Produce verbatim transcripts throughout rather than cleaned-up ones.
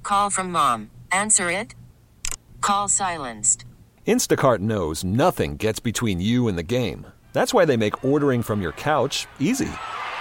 call from mom. Answer it. Call silenced. Instacart knows nothing gets between you and the game. That's why they make ordering from your couch easy.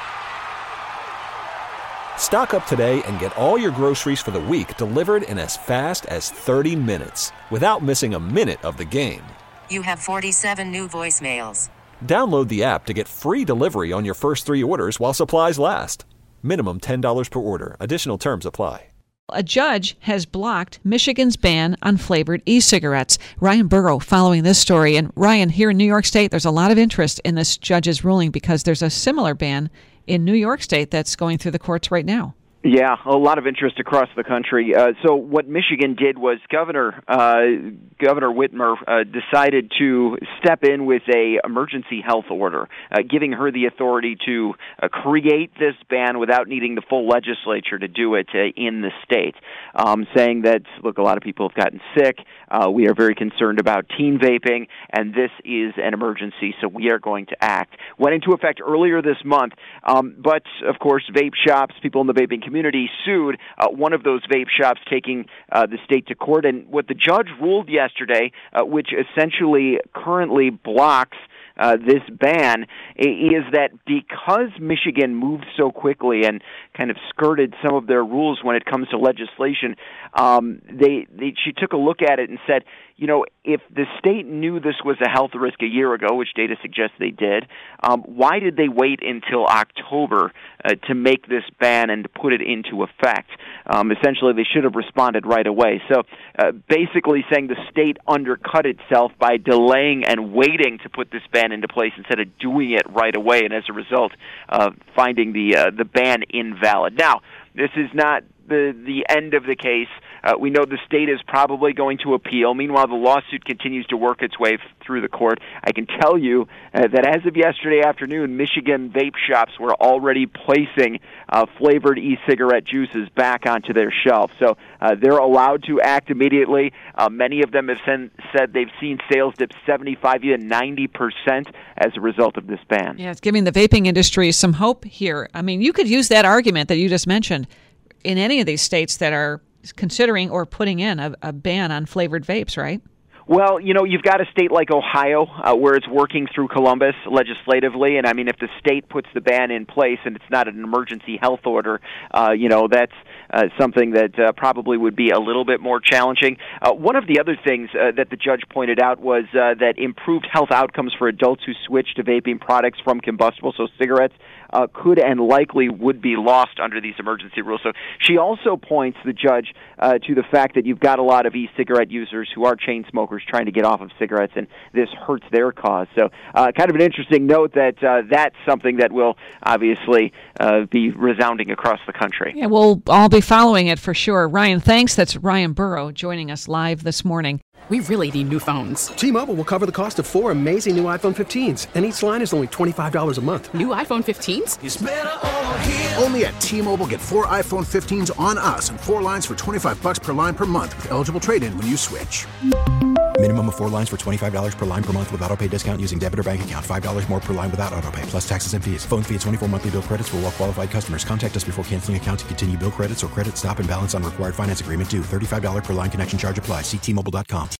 Stock up today and get all your groceries for the week delivered in as fast as thirty minutes without missing a minute of the game. You have forty-seven new voicemails. Download the app to get free delivery on your first three orders while supplies last. Minimum ten dollars per order. Additional terms apply. A judge has blocked Michigan's ban on flavored e-cigarettes. Ryan Burrow following this story. And Ryan, here in New York State, there's a lot of interest in this judge's ruling because there's a similar ban in New York State that's going through the courts right now. Yeah, a lot of interest across the country. Uh, so what Michigan did was Governor uh, Governor Whitmer uh, decided to step in with a emergency health order, uh, giving her the authority to uh, create this ban without needing the full legislature to do it uh, in the state, um, saying that, look, a lot of people have gotten sick. Uh, we are very concerned about teen vaping, and this is an emergency, so we are going to act. Went into effect earlier this month, um, but, of course, vape shops, people in the vaping community sued uh, one of those vape shops, taking uh, the state to court. And what the judge ruled yesterday, uh, which essentially currently blocks Uh, this ban, is that because Michigan moved so quickly and kind of skirted some of their rules when it comes to legislation, um, they, they she took a look at it and said, you know, if the state knew this was a health risk a year ago, which data suggests they did, um, why did they wait until October uh, to make this ban and to put it into effect? Um, essentially, they should have responded right away. So uh, basically saying the state undercut itself by delaying and waiting to put this ban into place instead of doing it right away, and as a result, uh, finding the uh, the ban invalid. Now, this is not the the end of the case. Uh, we know the state is probably going to appeal. Meanwhile, the lawsuit continues to work its way f- through the court. I can tell you uh, that as of yesterday afternoon, Michigan vape shops were already placing uh, flavored e-cigarette juices back onto their shelf. So uh, they're allowed to act immediately. Uh, many of them have sen- said they've seen sales dip seventy-five to ninety percent as a result of this ban. Yeah, it's giving the vaping industry some hope here. I mean, you could use that argument that you just mentioned in any of these states that are considering or putting in a, a ban on flavored vapes, right? Well, you know, you've got a state like Ohio uh, where it's working through Columbus legislatively, and I mean, if the state puts the ban in place and it's not an emergency health order, uh, you know, that's uh, something that uh, probably would be a little bit more challenging. Uh, one of the other things uh, that the judge pointed out was uh, that improved health outcomes for adults who switch to vaping products from combustible, so cigarettes, uh, could and likely would be lost under these emergency rules. So she also points, the judge, uh, to the fact that you've got a lot of e-cigarette users who are chain smokers trying to get off of cigarettes, and this hurts their cause. So uh, kind of an interesting note that uh, that's something that will obviously uh, be resounding across the country. Yeah, we'll all be following it for sure. Ryan, thanks. That's Ryan Burrow joining us live this morning. We really need new phones. T-Mobile will cover the cost of four amazing new iPhone fifteens, and each line is only twenty-five dollars a month. New iPhone fifteens? It's better over here. Only at T-Mobile, get four iPhone fifteens on us and four lines for twenty-five dollars per line per month with eligible trade-in when you switch. Minimum of four lines for twenty-five dollars per line per month with autopay discount using debit or bank account. five dollars more per line without autopay, plus taxes and fees. Phone fee at twenty-four monthly bill credits for well-qualified customers. Contact us before canceling account to continue bill credits or credit stop and balance on required finance agreement due. thirty-five dollars per line connection charge applies. See T Mobile dot com.